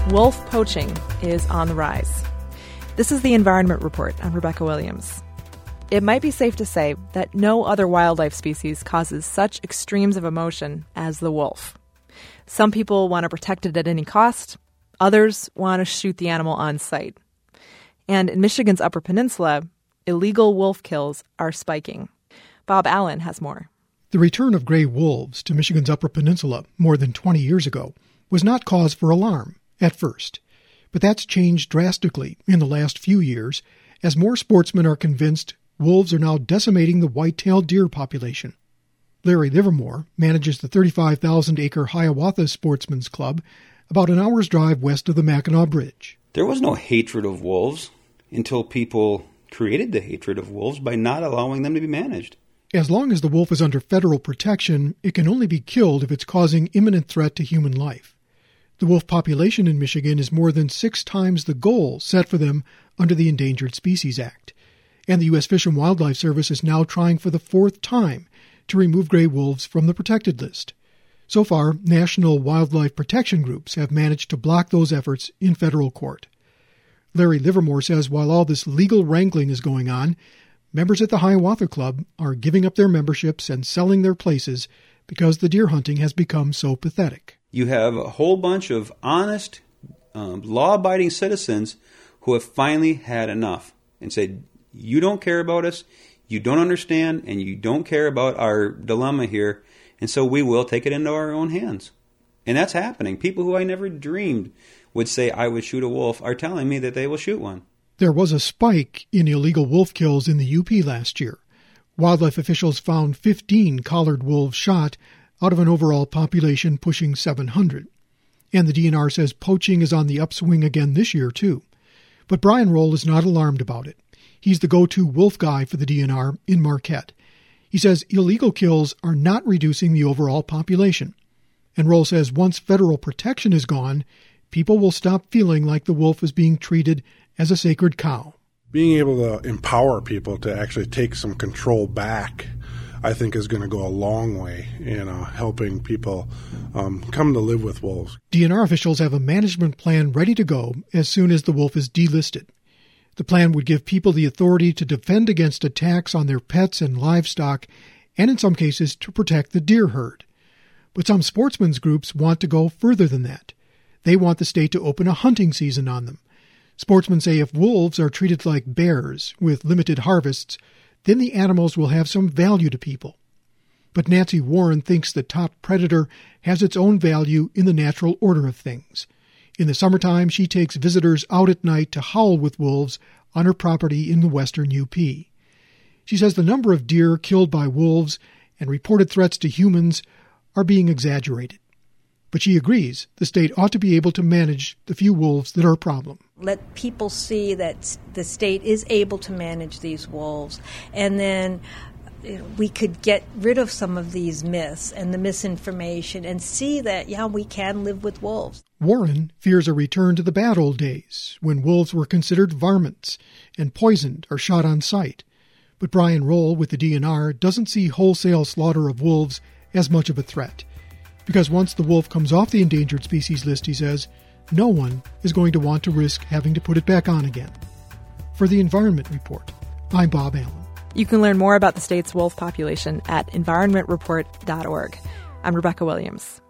Wolf poaching is on the rise. This is the Environment Report. I'm Rebecca Williams. It might be safe to say that no other wildlife species causes such extremes of emotion as the wolf. Some people want to protect it at any cost. Others want to shoot the animal on sight. And in Michigan's Upper Peninsula, illegal wolf kills are spiking. Bob Allen has more. The return of gray wolves to Michigan's Upper Peninsula more than 20 years ago was not cause for alarm at first. But that's changed drastically in the last few years as more sportsmen are convinced wolves are now decimating the white-tailed deer population. Larry Livermore manages the 35,000-acre Hiawatha Sportsman's Club about an hour's drive west of the Mackinac Bridge. There was no hatred of wolves until people created the hatred of wolves by not allowing them to be managed. As long as the wolf is under federal protection, it can only be killed if it's causing imminent threat to human life. The wolf population in Michigan is more than 6 times the goal set for them under the Endangered Species Act. And the U.S. Fish and Wildlife Service is now trying for the 4th time to remove gray wolves from the protected list. So far, national wildlife protection groups have managed to block those efforts in federal court. Larry Livermore says while all this legal wrangling is going on, members at the Hiawatha Club are giving up their memberships and selling their places because the deer hunting has become so pathetic. You have a whole bunch of honest, law-abiding citizens who have finally had enough and said, you don't care about us, you don't understand, and you don't care about our dilemma here, and so we will take it into our own hands. And that's happening. People who I never dreamed would say I would shoot a wolf are telling me that they will shoot one. There was a spike in illegal wolf kills in the UP last year. Wildlife officials found 15 collared wolves shot out of an overall population pushing 700. And the DNR says poaching is on the upswing again this year, too. But Brian Roll is not alarmed about it. He's the go-to wolf guy for the DNR in Marquette. He says illegal kills are not reducing the overall population. And Roll says once federal protection is gone, people will stop feeling like the wolf is being treated as a sacred cow. Being able to empower people to actually take some control back, I think, is going to go a long way in helping people come to live with wolves. DNR officials have a management plan ready to go as soon as the wolf is delisted. The plan would give people the authority to defend against attacks on their pets and livestock, and in some cases to protect the deer herd. But some sportsmen's groups want to go further than that. They want the state to open a hunting season on them. Sportsmen say if wolves are treated like bears with limited harvests, then the animals will have some value to people. But Nancy Warren thinks the top predator has its own value in the natural order of things. In the summertime, she takes visitors out at night to howl with wolves on her property in the western UP. She says the number of deer killed by wolves and reported threats to humans are being exaggerated. But she agrees the state ought to be able to manage the few wolves that are a problem. Let people see that the state is able to manage these wolves, and then we could get rid of some of these myths and the misinformation and see that, we can live with wolves. Warren fears a return to the bad old days when wolves were considered varmints and poisoned or shot on sight. But Brian Roll with the DNR doesn't see wholesale slaughter of wolves as much of a threat. Because once the wolf comes off the endangered species list, he says, no one is going to want to risk having to put it back on again. For the Environment Report, I'm Bob Allen. You can learn more about the state's wolf population at environmentreport.org. I'm Rebecca Williams.